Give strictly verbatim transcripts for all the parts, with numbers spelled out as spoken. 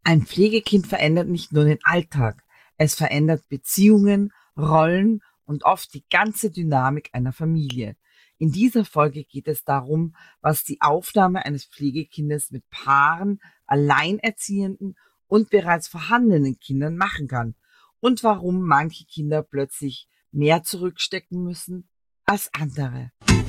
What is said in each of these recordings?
Ein Pflegekind verändert nicht nur den Alltag, es verändert Beziehungen, Rollen und oft die ganze Dynamik einer Familie. In dieser Folge geht es darum, was die Aufnahme eines Pflegekindes mit Paaren, Alleinerziehenden und bereits vorhandenen Kindern machen kann und warum manche Kinder plötzlich mehr zurückstecken müssen als andere.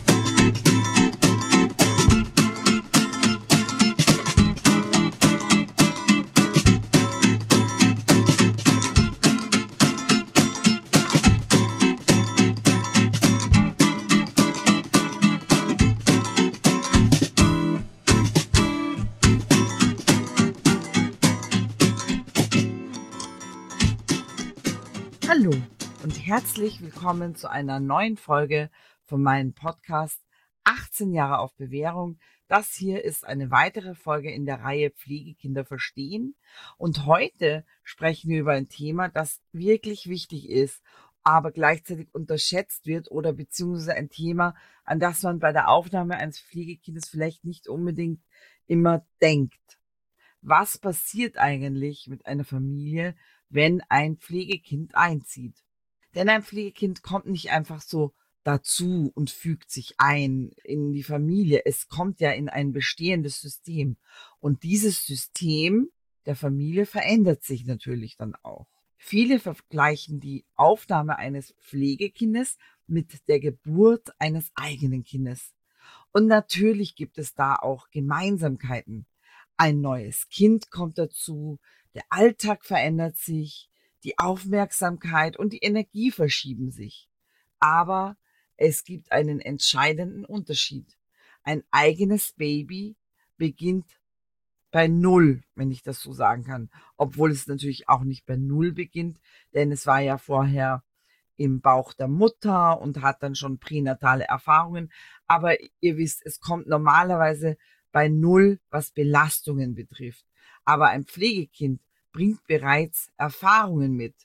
Hallo und herzlich willkommen zu einer neuen Folge von meinem Podcast achtzehn Jahre auf Bewährung. Das hier ist eine weitere Folge in der Reihe Pflegekinder verstehen und heute sprechen wir über ein Thema, das wirklich wichtig ist, aber gleichzeitig unterschätzt wird oder beziehungsweise ein Thema, an das man bei der Aufnahme eines Pflegekindes vielleicht nicht unbedingt immer denkt. Was passiert eigentlich mit einer Familie, wenn ein Pflegekind einzieht? Denn ein Pflegekind kommt nicht einfach so dazu und fügt sich ein in die Familie. Es kommt ja in ein bestehendes System. Und dieses System der Familie verändert sich natürlich dann auch. Viele vergleichen die Aufnahme eines Pflegekindes mit der Geburt eines eigenen Kindes. Und natürlich gibt es da auch Gemeinsamkeiten. Ein neues Kind kommt dazu, der Alltag verändert sich, die Aufmerksamkeit und die Energie verschieben sich. Aber es gibt einen entscheidenden Unterschied. Ein eigenes Baby beginnt bei Null, wenn ich das so sagen kann. Obwohl es natürlich auch nicht bei Null beginnt, denn es war ja vorher im Bauch der Mutter und hat dann schon pränatale Erfahrungen. Aber ihr wisst, es kommt normalerweise bei Null, was Belastungen betrifft. Aber ein Pflegekind bringt bereits Erfahrungen mit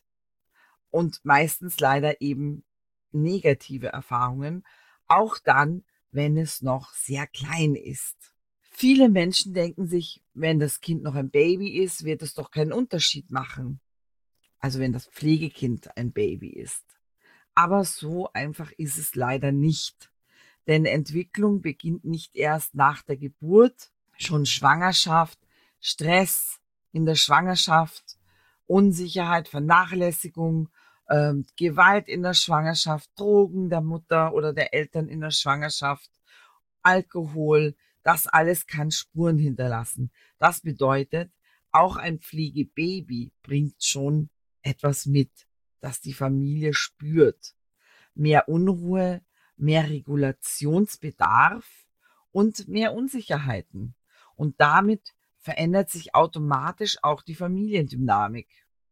und meistens leider eben negative Erfahrungen, auch dann, wenn es noch sehr klein ist. Viele Menschen denken sich, wenn das Kind noch ein Baby ist, wird es doch keinen Unterschied machen. Also wenn das Pflegekind ein Baby ist. Aber so einfach ist es leider nicht. Denn Entwicklung beginnt nicht erst nach der Geburt, schon Schwangerschaft, Stress in der Schwangerschaft, Unsicherheit, Vernachlässigung, ähm, Gewalt in der Schwangerschaft, Drogen der Mutter oder der Eltern in der Schwangerschaft, Alkohol, das alles kann Spuren hinterlassen. Das bedeutet, auch ein Pflegebaby bringt schon etwas mit, das die Familie spürt. Mehr Unruhe, mehr Regulationsbedarf und mehr Unsicherheiten. Und damit verändert sich automatisch auch die Familiendynamik.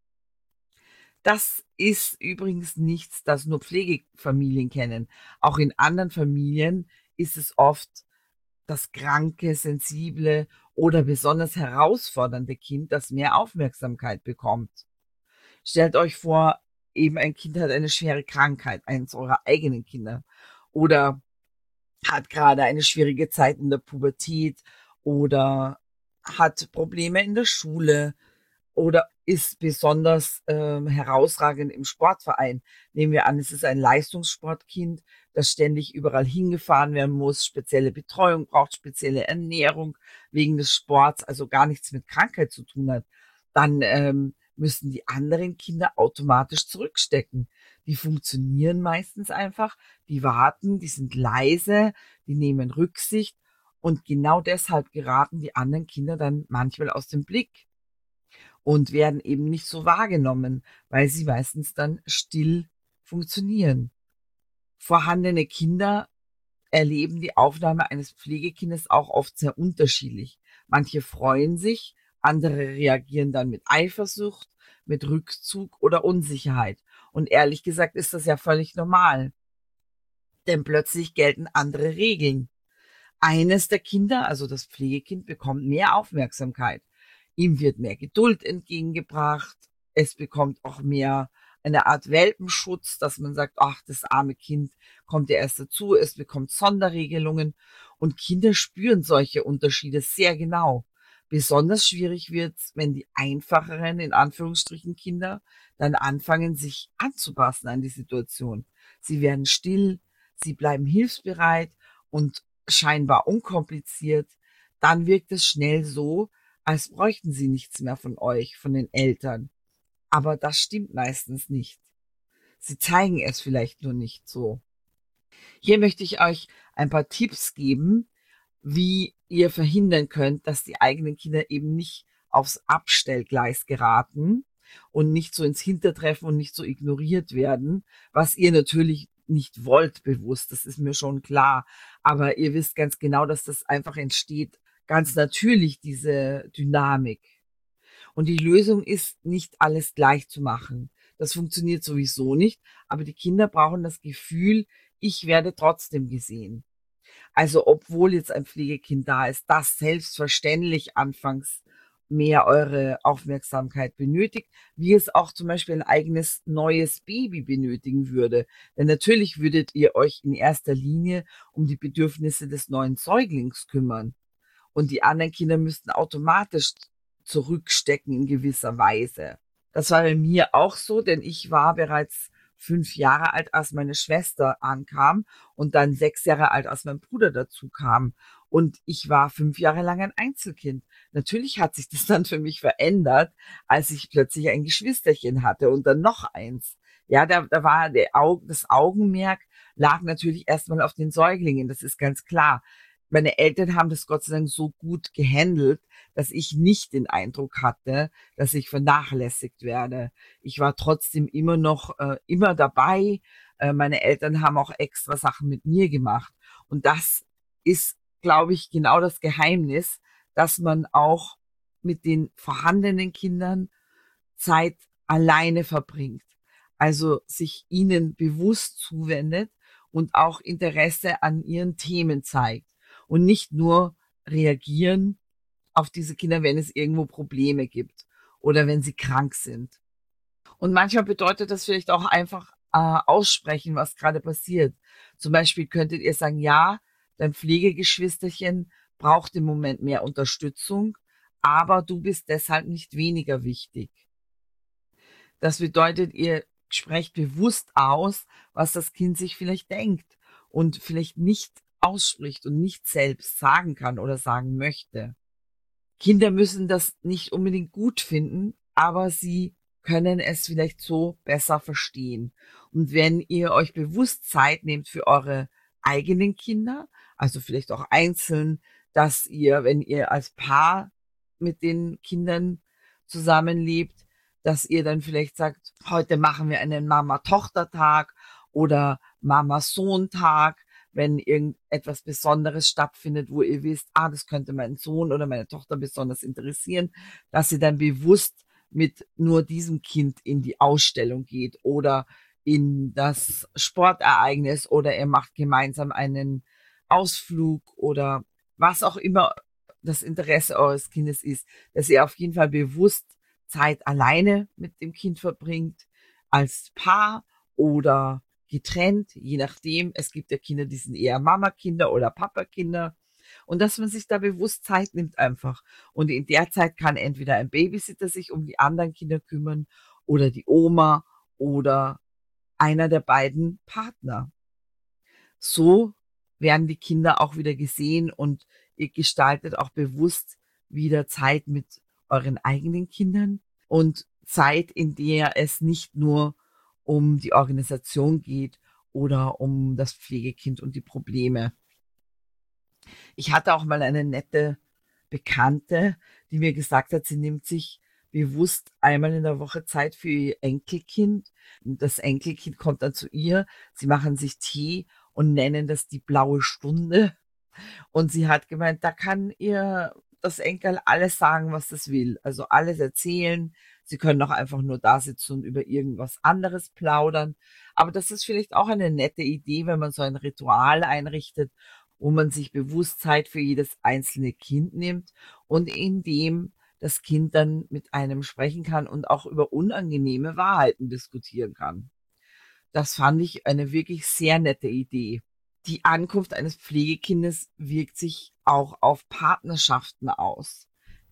Das ist übrigens nichts, das nur Pflegefamilien kennen. Auch in anderen Familien ist es oft das kranke, sensible oder besonders herausfordernde Kind, das mehr Aufmerksamkeit bekommt. Stellt euch vor, eben ein Kind hat eine schwere Krankheit, eines eurer eigenen Kinder, oder hat gerade eine schwierige Zeit in der Pubertät oder hat Probleme in der Schule oder ist besonders äh, herausragend im Sportverein. Nehmen wir an, es ist ein Leistungssportkind, das ständig überall hingefahren werden muss, spezielle Betreuung braucht, spezielle Ernährung wegen des Sports, also gar nichts mit Krankheit zu tun hat. Dann ähm, müssen die anderen Kinder automatisch zurückstecken. Die funktionieren meistens einfach, die warten, die sind leise, die nehmen Rücksicht und genau deshalb geraten die anderen Kinder dann manchmal aus dem Blick und werden eben nicht so wahrgenommen, weil sie meistens dann still funktionieren. Vorhandene Kinder erleben die Aufnahme eines Pflegekindes auch oft sehr unterschiedlich. Manche freuen sich, andere reagieren dann mit Eifersucht, mit Rückzug oder Unsicherheit. Und ehrlich gesagt ist das ja völlig normal. Denn plötzlich gelten andere Regeln. Eines der Kinder, also das Pflegekind, bekommt mehr Aufmerksamkeit. Ihm wird mehr Geduld entgegengebracht. Es bekommt auch mehr eine Art Welpenschutz, dass man sagt, ach, das arme Kind kommt ja erst dazu. Es bekommt Sonderregelungen. Und Kinder spüren solche Unterschiede sehr genau. Besonders schwierig wird's, wenn die einfacheren, in Anführungsstrichen, Kinder dann anfangen, sich anzupassen an die Situation. Sie werden still, sie bleiben hilfsbereit und scheinbar unkompliziert. Dann wirkt es schnell so, als bräuchten sie nichts mehr von euch, von den Eltern. Aber das stimmt meistens nicht. Sie zeigen es vielleicht nur nicht so. Hier möchte ich euch ein paar Tipps geben, wie ihr verhindern könnt, dass die eigenen Kinder eben nicht aufs Abstellgleis geraten und nicht so ins Hintertreffen und nicht so ignoriert werden, was ihr natürlich nicht wollt bewusst, das ist mir schon klar. Aber ihr wisst ganz genau, dass das einfach entsteht, ganz natürlich, diese Dynamik. Und die Lösung ist, nicht alles gleich zu machen. Das funktioniert sowieso nicht, aber die Kinder brauchen das Gefühl, ich werde trotzdem gesehen. Also obwohl jetzt ein Pflegekind da ist, das selbstverständlich anfangs mehr eure Aufmerksamkeit benötigt, wie es auch zum Beispiel ein eigenes neues Baby benötigen würde. Denn natürlich würdet ihr euch in erster Linie um die Bedürfnisse des neuen Säuglings kümmern. Und die anderen Kinder müssten automatisch zurückstecken in gewisser Weise. Das war bei mir auch so, denn ich war bereits fünf Jahre alt, als meine Schwester ankam und dann sechs Jahre alt, als mein Bruder dazu kam. Und ich war fünf Jahre lang ein Einzelkind. Natürlich hat sich das dann für mich verändert, als ich plötzlich ein Geschwisterchen hatte und dann noch eins. Ja, da, da war der Au- das Augenmerk lag natürlich erstmal auf den Säuglingen, das ist ganz klar. Meine Eltern haben das Gott sei Dank so gut gehandelt, dass ich nicht den Eindruck hatte, dass ich vernachlässigt werde. Ich war trotzdem immer noch äh, immer dabei. Äh, meine Eltern haben auch extra Sachen mit mir gemacht. Und das ist, glaube ich, genau das Geheimnis, dass man auch mit den vorhandenen Kindern Zeit alleine verbringt. Also sich ihnen bewusst zuwendet und auch Interesse an ihren Themen zeigt und nicht nur reagieren auf diese Kinder, wenn es irgendwo Probleme gibt oder wenn sie krank sind. Und manchmal bedeutet das vielleicht auch einfach äh, aussprechen, was gerade passiert. Zum Beispiel könntet ihr sagen, ja, dein Pflegegeschwisterchen braucht im Moment mehr Unterstützung, aber du bist deshalb nicht weniger wichtig. Das bedeutet, ihr sprecht bewusst aus, was das Kind sich vielleicht denkt und vielleicht nicht ausspricht und nicht selbst sagen kann oder sagen möchte. Kinder müssen das nicht unbedingt gut finden, aber sie können es vielleicht so besser verstehen. Und wenn ihr euch bewusst Zeit nehmt für eure eigenen Kinder, also vielleicht auch einzeln, dass ihr, wenn ihr als Paar mit den Kindern zusammenlebt, dass ihr dann vielleicht sagt, heute machen wir einen Mama-Tochter-Tag oder Mama-Sohn-Tag, wenn irgendetwas Besonderes stattfindet, wo ihr wisst, ah, das könnte meinen Sohn oder meine Tochter besonders interessieren, dass ihr dann bewusst mit nur diesem Kind in die Ausstellung geht oder in das Sportereignis oder ihr macht gemeinsam einen Ausflug oder was auch immer das Interesse eures Kindes ist, dass ihr auf jeden Fall bewusst Zeit alleine mit dem Kind verbringt, als Paar oder getrennt, je nachdem. Es gibt ja Kinder, die sind eher Mama-Kinder oder Papa-Kinder. Und dass man sich da bewusst Zeit nimmt einfach. Und in der Zeit kann entweder ein Babysitter sich um die anderen Kinder kümmern oder die Oma oder einer der beiden Partner. So werden die Kinder auch wieder gesehen und ihr gestaltet auch bewusst wieder Zeit mit euren eigenen Kindern und Zeit, in der es nicht nur um die Organisation geht oder um das Pflegekind und die Probleme. Ich hatte auch mal eine nette Bekannte, die mir gesagt hat, sie nimmt sich bewusst einmal in der Woche Zeit für ihr Enkelkind. Das Enkelkind kommt dann zu ihr, sie machen sich Tee und nennen das die blaue Stunde. Und sie hat gemeint, da kann ihr das Enkel alles sagen, was es will. Also alles erzählen. Sie können auch einfach nur da sitzen und über irgendwas anderes plaudern. Aber das ist vielleicht auch eine nette Idee, wenn man so ein Ritual einrichtet, wo man sich bewusst Zeit für jedes einzelne Kind nimmt und in dem das Kind dann mit einem sprechen kann und auch über unangenehme Wahrheiten diskutieren kann. Das fand ich eine wirklich sehr nette Idee. Die Ankunft eines Pflegekindes wirkt sich auch auf Partnerschaften aus.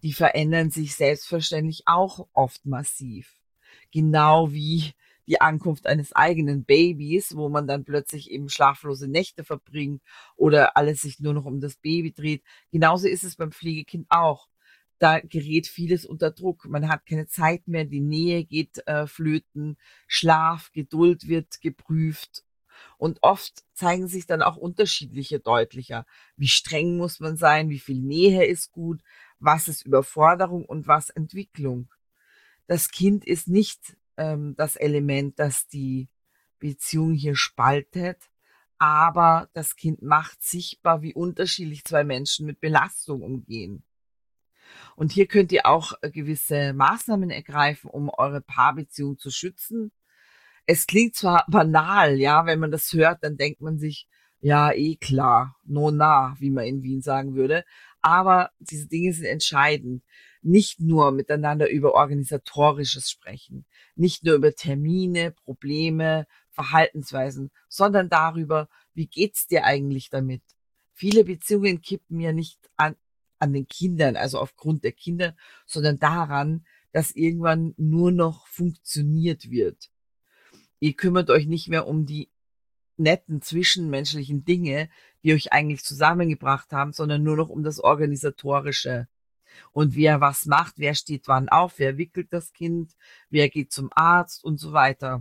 die verändern sich selbstverständlich auch oft massiv. Genau wie die Ankunft eines eigenen Babys, wo man dann plötzlich eben schlaflose Nächte verbringt oder alles sich nur noch um das Baby dreht. Genauso ist es beim Pflegekind auch. Da gerät vieles unter Druck. Man hat keine Zeit mehr, die Nähe geht äh, flöten, Schlaf, Geduld wird geprüft. Und oft zeigen sich dann auch unterschiedliche deutlicher. Wie streng muss man sein, wie viel Nähe ist gut, was ist Überforderung und was Entwicklung. Das Kind ist nicht ähm, das Element, das die Beziehung hier spaltet, aber das Kind macht sichtbar, wie unterschiedlich zwei Menschen mit Belastung umgehen. Und hier könnt ihr auch äh, gewisse Maßnahmen ergreifen, um eure Paarbeziehung zu schützen. Es klingt zwar banal, ja, wenn man das hört, dann denkt man sich, ja, eh klar, no na, wie man in Wien sagen würde. Aber diese Dinge sind entscheidend. Nicht nur miteinander über Organisatorisches sprechen, nicht nur über Termine, Probleme, Verhaltensweisen, sondern darüber, wie geht's dir eigentlich damit? Viele Beziehungen kippen ja nicht an, an den Kindern, also aufgrund der Kinder, sondern daran, dass irgendwann nur noch funktioniert wird. Ihr kümmert euch nicht mehr um die netten zwischenmenschlichen Dinge, die euch eigentlich zusammengebracht haben, sondern nur noch um das Organisatorische. Und wer was macht, wer steht wann auf, wer wickelt das Kind, wer geht zum Arzt und so weiter.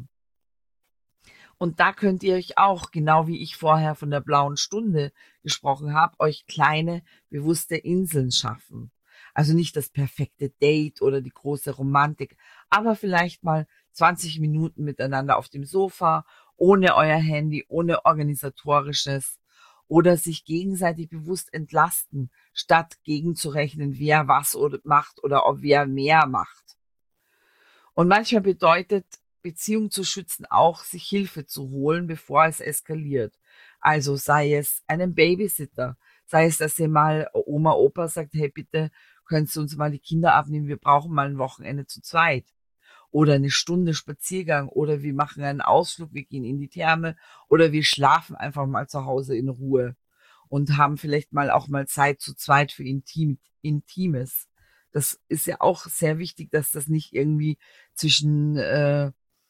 Und da könnt ihr euch auch, genau wie ich vorher von der blauen Stunde gesprochen habe, euch kleine, bewusste Inseln schaffen. Also nicht das perfekte Date oder die große Romantik, aber vielleicht mal zwanzig Minuten miteinander auf dem Sofa, ohne euer Handy, ohne Organisatorisches oder sich gegenseitig bewusst entlasten, statt gegenzurechnen, wer was oder macht oder ob wer mehr macht. Und manchmal bedeutet Beziehung zu schützen auch, sich Hilfe zu holen, bevor es eskaliert. Also sei es einen Babysitter, sei es, dass ihr mal Oma, Opa sagt, hey bitte, könntest du uns mal die Kinder abnehmen, wir brauchen mal ein Wochenende zu zweit. Oder eine Stunde Spaziergang oder wir machen einen Ausflug, wir gehen in die Therme oder wir schlafen einfach mal zu Hause in Ruhe und haben vielleicht mal auch mal Zeit zu zweit für Intim, Intimes. Das ist ja auch sehr wichtig, dass das nicht irgendwie zwischen äh,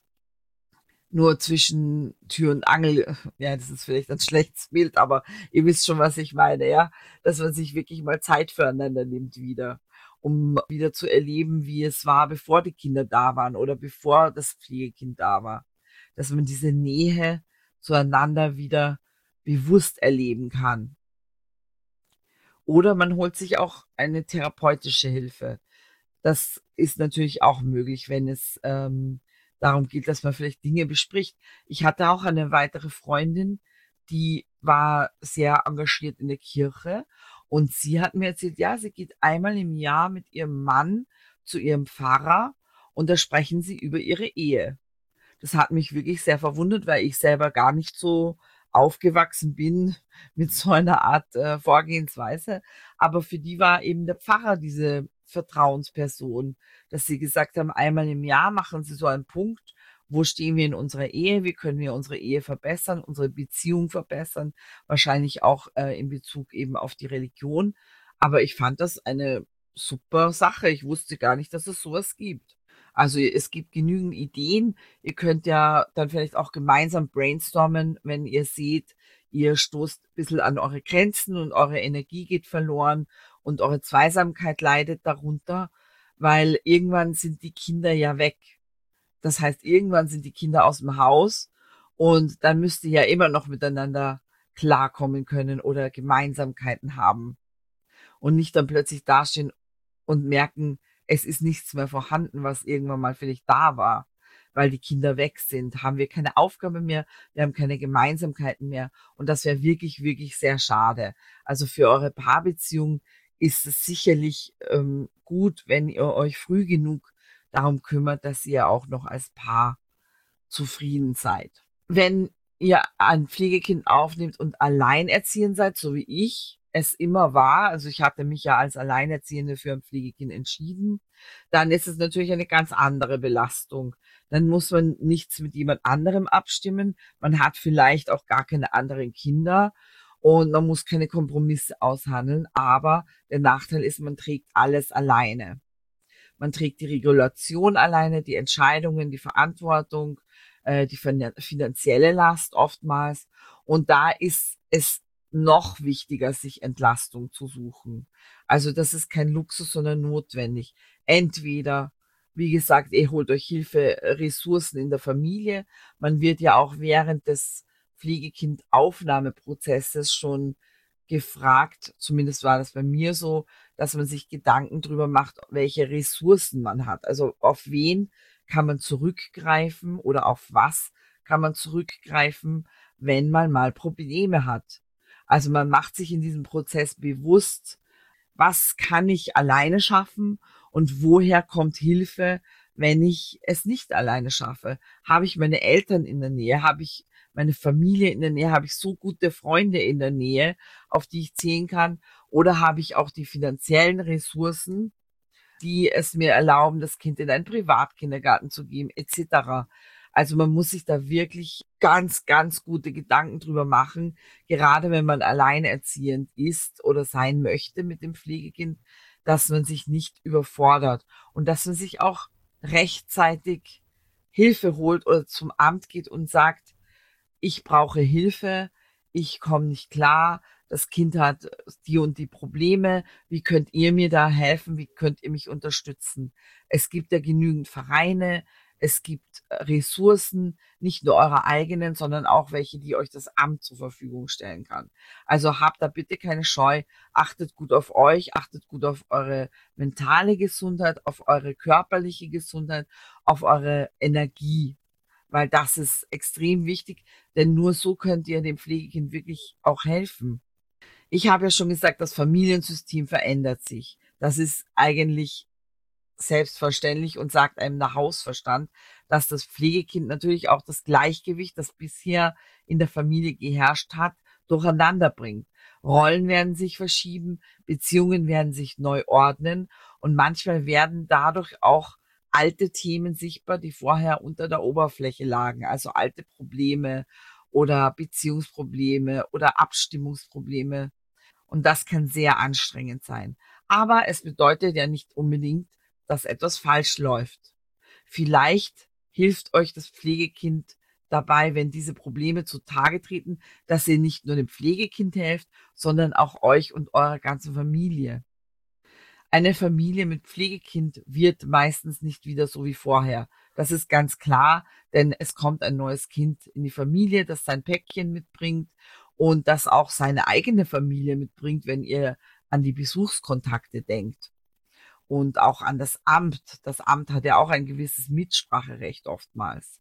nur zwischen Tür und Angel, ja, das ist vielleicht ein schlechtes Bild, aber ihr wisst schon, was ich meine, ja, dass man sich wirklich mal Zeit füreinander nimmt wieder, um wieder zu erleben, wie es war, bevor die Kinder da waren oder bevor das Pflegekind da war, dass man diese Nähe zueinander wieder bewusst erleben kann. Oder man holt sich auch eine therapeutische Hilfe. Das ist natürlich auch möglich, wenn es ähm, darum geht, dass man vielleicht Dinge bespricht. Ich hatte auch eine weitere Freundin, die war sehr engagiert in der Kirche und sie hat mir erzählt, ja, sie geht einmal im Jahr mit ihrem Mann zu ihrem Pfarrer und da sprechen sie über ihre Ehe. Das hat mich wirklich sehr verwundert, weil ich selber gar nicht so aufgewachsen bin mit so einer Art äh, Vorgehensweise. Aber für die war eben der Pfarrer diese Vertrauensperson, dass sie gesagt haben, einmal im Jahr machen sie so einen Punkt, wo stehen wir in unserer Ehe, wie können wir unsere Ehe verbessern, unsere Beziehung verbessern, wahrscheinlich auch äh, in Bezug eben auf die Religion. Aber ich fand das eine super Sache. Ich wusste gar nicht, dass es sowas gibt. Also es gibt genügend Ideen. Ihr könnt ja dann vielleicht auch gemeinsam brainstormen, wenn ihr seht, ihr stoßt ein bisschen an eure Grenzen und eure Energie geht verloren und eure Zweisamkeit leidet darunter, weil irgendwann sind die Kinder ja weg. Das heißt, irgendwann sind die Kinder aus dem Haus und dann müsst ihr ja immer noch miteinander klarkommen können oder Gemeinsamkeiten haben und nicht dann plötzlich dastehen und merken, es ist nichts mehr vorhanden, was irgendwann mal vielleicht da war, weil die Kinder weg sind. Haben wir keine Aufgabe mehr, wir haben keine Gemeinsamkeiten mehr und das wäre wirklich, wirklich sehr schade. Also für eure Paarbeziehung ist es sicherlich ähm, gut, wenn ihr euch früh genug darum kümmert, dass ihr auch noch als Paar zufrieden seid. Wenn ihr ein Pflegekind aufnehmt und alleinerziehend seid, so wie ich es immer war, also ich hatte mich ja als Alleinerziehende für ein Pflegekind entschieden, dann ist es natürlich eine ganz andere Belastung. Dann muss man nichts mit jemand anderem abstimmen. Man hat vielleicht auch gar keine anderen Kinder und man muss keine Kompromisse aushandeln, aber der Nachteil ist, man trägt alles alleine. Man trägt die Regulation alleine, die Entscheidungen, die Verantwortung, äh, die finanzielle Last oftmals. Und da ist es noch wichtiger, sich Entlastung zu suchen. Also das ist kein Luxus, sondern notwendig. Entweder, wie gesagt, ihr holt euch Hilfe, Ressourcen in der Familie. Man wird ja auch während des Pflegekindaufnahmeprozesses schon gefragt, zumindest war das bei mir so, dass man sich Gedanken drüber macht, welche Ressourcen man hat. Also auf wen kann man zurückgreifen oder auf was kann man zurückgreifen, wenn man mal Probleme hat. Also man macht sich in diesem Prozess bewusst, was kann ich alleine schaffen und woher kommt Hilfe, wenn ich es nicht alleine schaffe? Habe ich meine Eltern in der Nähe? Habe ich meine Familie in der Nähe? Habe ich so gute Freunde in der Nähe, auf die ich zählen kann? Oder habe ich auch die finanziellen Ressourcen, die es mir erlauben, das Kind in einen Privatkindergarten zu geben, et cetera. Also man muss sich da wirklich ganz, ganz gute Gedanken drüber machen, gerade wenn man alleinerziehend ist oder sein möchte mit dem Pflegekind, dass man sich nicht überfordert und dass man sich auch rechtzeitig Hilfe holt oder zum Amt geht und sagt, ich brauche Hilfe, ich komme nicht klar, das Kind hat die und die Probleme, wie könnt ihr mir da helfen, wie könnt ihr mich unterstützen? Es gibt ja genügend Vereine, es gibt Ressourcen, nicht nur eure eigenen, sondern auch welche, die euch das Amt zur Verfügung stellen kann. Also habt da bitte keine Scheu, achtet gut auf euch, achtet gut auf eure mentale Gesundheit, auf eure körperliche Gesundheit, auf eure Energie, weil das ist extrem wichtig, denn nur so könnt ihr dem Pflegekind wirklich auch helfen. Ich habe ja schon gesagt, das Familiensystem verändert sich. Das ist eigentlich selbstverständlich und sagt einem der Hausverstand, dass das Pflegekind natürlich auch das Gleichgewicht, das bisher in der Familie geherrscht hat, durcheinander bringt. Rollen werden sich verschieben, Beziehungen werden sich neu ordnen und manchmal werden dadurch auch alte Themen sichtbar, die vorher unter der Oberfläche lagen, also alte Probleme oder Beziehungsprobleme oder Abstimmungsprobleme. Und das kann sehr anstrengend sein. Aber es bedeutet ja nicht unbedingt, dass etwas falsch läuft. Vielleicht hilft euch das Pflegekind dabei, wenn diese Probleme zutage treten, dass ihr nicht nur dem Pflegekind helft, sondern auch euch und eurer ganzen Familie. Eine Familie mit Pflegekind wird meistens nicht wieder so wie vorher. Das ist ganz klar, denn es kommt ein neues Kind in die Familie, das sein Päckchen mitbringt und das auch seine eigene Familie mitbringt, wenn ihr an die Besuchskontakte denkt. Und auch an das Amt. Das Amt hat ja auch ein gewisses Mitspracherecht oftmals.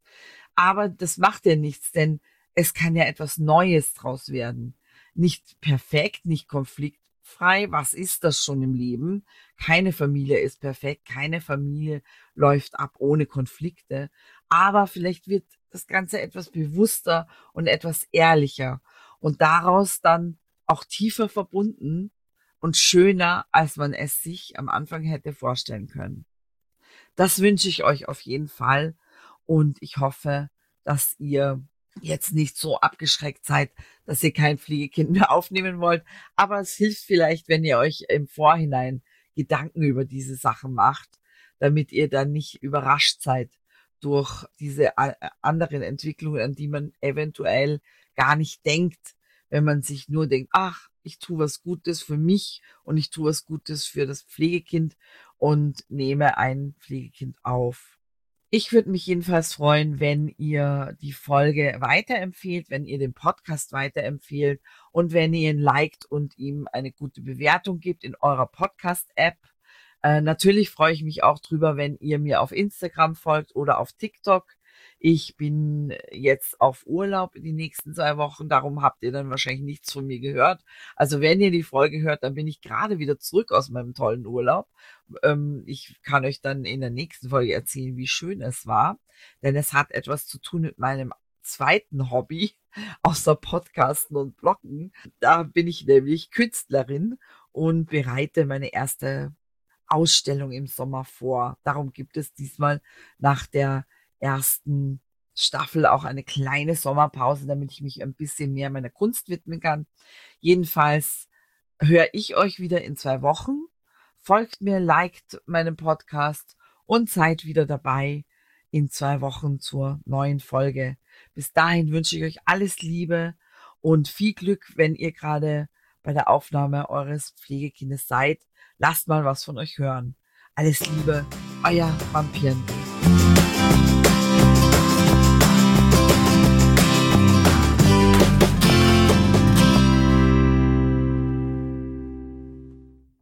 Aber das macht ja nichts, denn es kann ja etwas Neues draus werden. Nicht perfekt, nicht konfliktfrei. Was ist das schon im Leben? Keine Familie ist perfekt. Keine Familie läuft ab ohne Konflikte. Aber vielleicht wird das Ganze etwas bewusster und etwas ehrlicher und daraus dann auch tiefer verbunden und schöner, als man es sich am Anfang hätte vorstellen können. Das wünsche ich euch auf jeden Fall und ich hoffe, dass ihr jetzt nicht so abgeschreckt seid, dass ihr kein Pflegekind mehr aufnehmen wollt, aber es hilft vielleicht, wenn ihr euch im Vorhinein Gedanken über diese Sachen macht, damit ihr dann nicht überrascht seid durch diese anderen Entwicklungen, an die man eventuell gar nicht denkt, wenn man sich nur denkt, ach, ich tue was Gutes für mich und ich tue was Gutes für das Pflegekind und nehme ein Pflegekind auf. Ich würde mich jedenfalls freuen, wenn ihr die Folge weiterempfehlt, wenn ihr den Podcast weiterempfehlt und wenn ihr ihn liked und ihm eine gute Bewertung gibt in eurer Podcast-App. Äh, natürlich freue ich mich auch drüber, wenn ihr mir auf Instagram folgt oder auf TikTok. Ich bin jetzt auf Urlaub die nächsten zwei Wochen, darum habt ihr dann wahrscheinlich nichts von mir gehört. Also wenn ihr die Folge hört, dann bin ich gerade wieder zurück aus meinem tollen Urlaub. Ähm, ich kann euch dann in der nächsten Folge erzählen, wie schön es war, denn es hat etwas zu tun mit meinem zweiten Hobby, außer Podcasten und Bloggen. Da bin ich nämlich Künstlerin und bereite meine erste Ausstellung im Sommer vor. Darum gibt es diesmal nach der ersten Staffel auch eine kleine Sommerpause, damit ich mich ein bisschen mehr meiner Kunst widmen kann. Jedenfalls höre ich euch wieder in zwei Wochen. Folgt mir, liked meinen Podcast und seid wieder dabei in zwei Wochen zur neuen Folge. Bis dahin wünsche ich euch alles Liebe und viel Glück, wenn ihr gerade bei der Aufnahme eures Pflegekindes seid. Lasst mal was von euch hören. Alles Liebe, euer Vampiren.